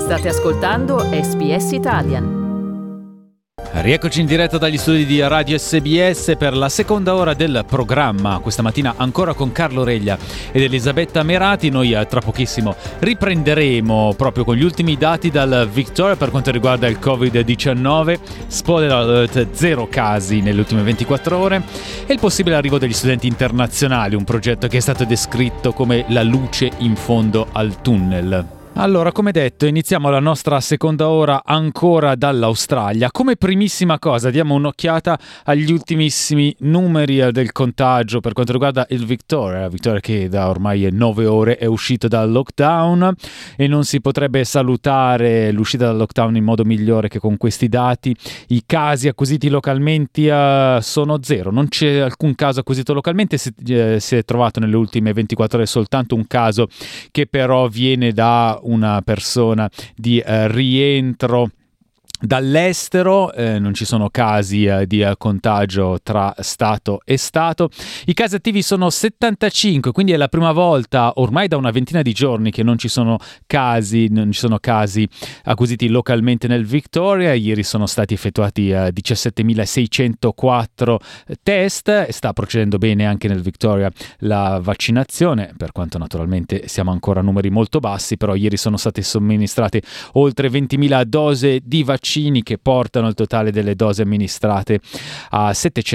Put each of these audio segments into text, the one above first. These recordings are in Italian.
State ascoltando SBS Italian. Rieccoci in diretta dagli studi di Radio SBS per la seconda ora del programma. Questa mattina ancora con Carlo Reglia ed Elisabetta Merati. Noi tra pochissimo riprenderemo proprio con gli ultimi dati dal Victoria per quanto riguarda il Covid-19. Spoiler alert, 0 casi nelle ultime 24 ore e il possibile arrivo degli studenti internazionali, un progetto che è stato descritto come la luce in fondo al tunnel. Allora, come detto, iniziamo la nostra seconda ora ancora dall'Australia. Come primissima cosa diamo un'occhiata agli ultimissimi numeri del contagio per quanto riguarda il Victoria che da ormai 9 ore è uscito dal lockdown e non si potrebbe salutare l'uscita dal lockdown in modo migliore che con questi dati. I casi acquisiti localmente sono 0, non c'è alcun caso acquisito localmente, si è trovato nelle ultime 24 ore soltanto un caso che però viene da una persona di rientro dall'estero, non ci sono casi di contagio tra Stato e Stato. I casi attivi sono 75, quindi è la prima volta ormai da una ventina di giorni che non ci sono casi acquisiti localmente nel Victoria. Ieri sono stati effettuati 17.604 test. Sta procedendo bene anche nel Victoria la vaccinazione, per quanto naturalmente siamo ancora a numeri molto bassi, però ieri sono state somministrate oltre 20.000 dosi di vaccini che portano il totale delle dosi amministrate a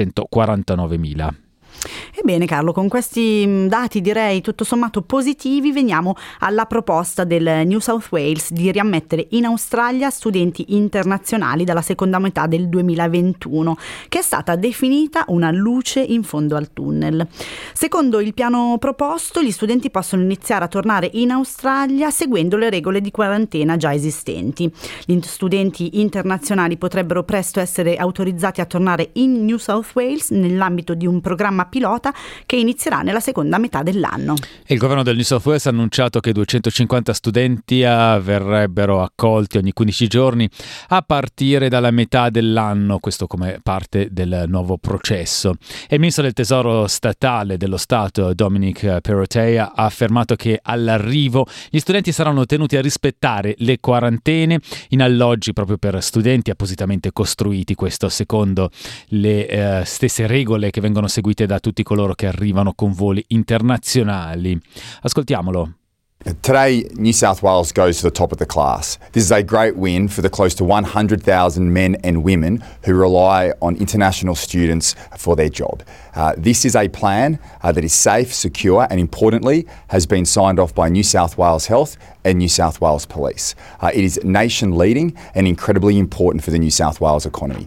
749.000. Ebbene Carlo, con questi dati direi tutto sommato positivi veniamo alla proposta del New South Wales di riammettere in Australia studenti internazionali dalla seconda metà del 2021, che è stata definita una luce in fondo al tunnel. Secondo il piano proposto, gli studenti possono iniziare a tornare in Australia seguendo le regole di quarantena già esistenti. Gli studenti internazionali potrebbero presto essere autorizzati a tornare in New South Wales nell'ambito di un programma pilota che inizierà nella seconda metà dell'anno. Il governo del New South Wales ha annunciato che 250 studenti verrebbero accolti ogni 15 giorni a partire dalla metà dell'anno, questo come parte del nuovo processo. E il ministro del tesoro statale dello Stato, Dominic Perrottet, ha affermato che all'arrivo gli studenti saranno tenuti a rispettare le quarantene in alloggi proprio per studenti appositamente costruiti, questo secondo le stesse regole che vengono seguite da tutti coloro che arrivano con voli internazionali. Ascoltiamolo. Today, New South Wales goes to the top of the class. This is a great win for the close to 100,000 men and women who rely on international students for their job. This is a plan that is safe, secure and importantly has been signed off by New South Wales Health and New South Wales Police. It is nation leading and incredibly important for the New South Wales economy.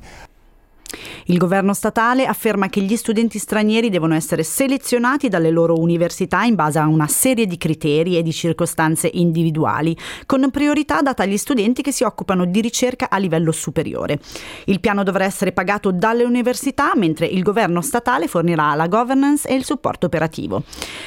Il governo statale afferma che gli studenti stranieri devono essere selezionati dalle loro università in base a una serie di criteri e di circostanze individuali, con priorità data agli studenti che si occupano di ricerca a livello superiore. Il piano dovrà essere pagato dalle università, mentre il governo statale fornirà la governance e il supporto operativo.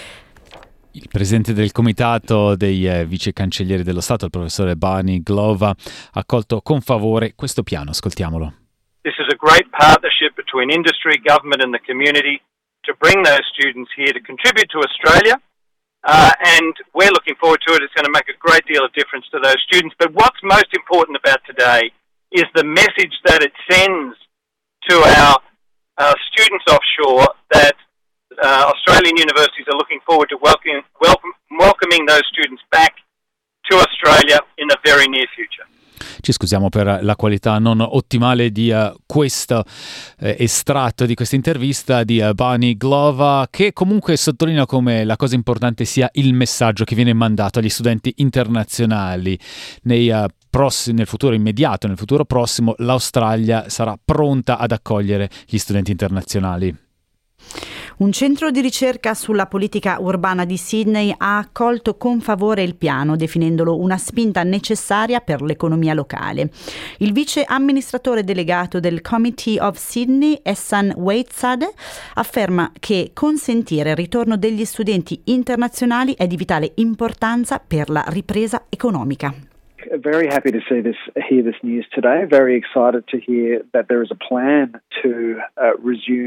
Il presidente del comitato dei vice cancellieri dello Stato, il professore Barney Glover, ha accolto con favore questo piano. Ascoltiamolo. This is a great partnership between industry, government and the community to bring those students here to contribute to Australia. And we're looking forward to it. It's going to make a great deal of difference to those students. But what's most important about today is the message that it sends to our students offshore that Australian universities are looking forward to welcoming those students back to Australia in the very near future. Ci scusiamo per la qualità non ottimale di questo estratto di questa intervista di Barney Glover, che comunque sottolinea come la cosa importante sia il messaggio che viene mandato agli studenti internazionali. Nel futuro immediato, nel futuro prossimo, l'Australia sarà pronta ad accogliere gli studenti internazionali. Un centro di ricerca sulla politica urbana di Sydney ha accolto con favore il piano, definendolo una spinta necessaria per l'economia locale. Il vice amministratore delegato del Committee of Sydney, Ehsan Waitsade, afferma che consentire il ritorno degli studenti internazionali è di vitale importanza per la ripresa economica. Very happy to hear this news today. Very excited to hear that there is a plan to resume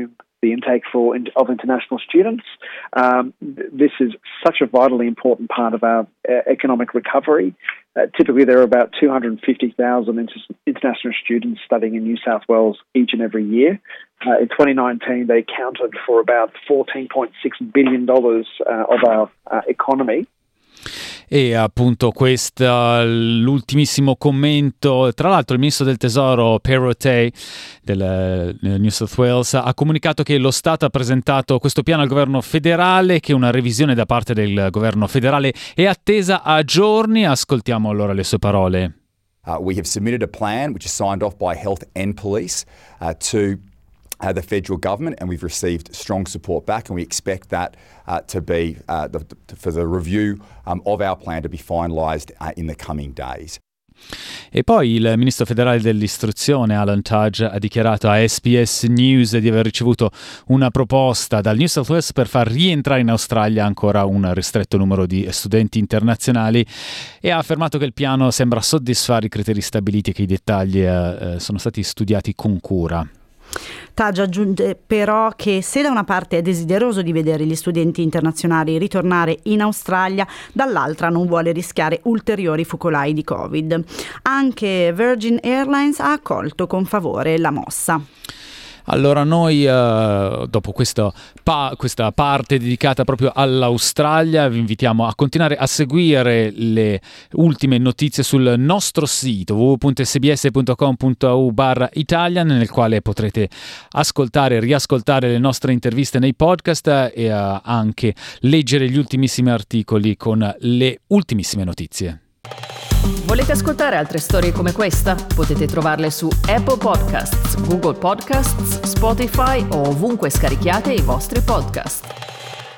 the intake of international students. This is such a vitally important part of our economic recovery. Typically, there are about 250,000 international students studying in New South Wales each and every year. In 2019, they accounted for about $14.6 billion of our economy. E appunto questo l'ultimissimo commento. Tra l'altro il ministro del tesoro Perrottet del New South Wales ha comunicato che lo Stato ha presentato questo piano al governo federale, che una revisione da parte del governo federale è attesa a giorni. Ascoltiamo allora le sue parole. We have submitted a plan which is signed off by Health and Police to the federal government, and we've received strong support back, and we expect that to be for the review of our plan to be finalised in the coming days. E poi il ministro federale dell'istruzione Alan Tudge ha dichiarato a SBS News di aver ricevuto una proposta dal New South Wales per far rientrare in Australia ancora un ristretto numero di studenti internazionali, e ha affermato che il piano sembra soddisfare i criteri stabiliti e che i dettagli sono stati studiati con cura. Tudge aggiunge però che se da una parte è desideroso di vedere gli studenti internazionali ritornare in Australia, dall'altra non vuole rischiare ulteriori focolai di Covid. Anche Virgin Airlines ha accolto con favore la mossa. Allora noi dopo questa parte dedicata proprio all'Australia vi invitiamo a continuare a seguire le ultime notizie sul nostro sito www.sbs.com.au/Italian, nel quale potrete ascoltare e riascoltare le nostre interviste nei podcast e anche leggere gli ultimissimi articoli con le ultimissime notizie. Volete ascoltare altre storie come questa? Potete trovarle su Apple Podcasts, Google Podcasts, Spotify o ovunque scarichiate i vostri podcast.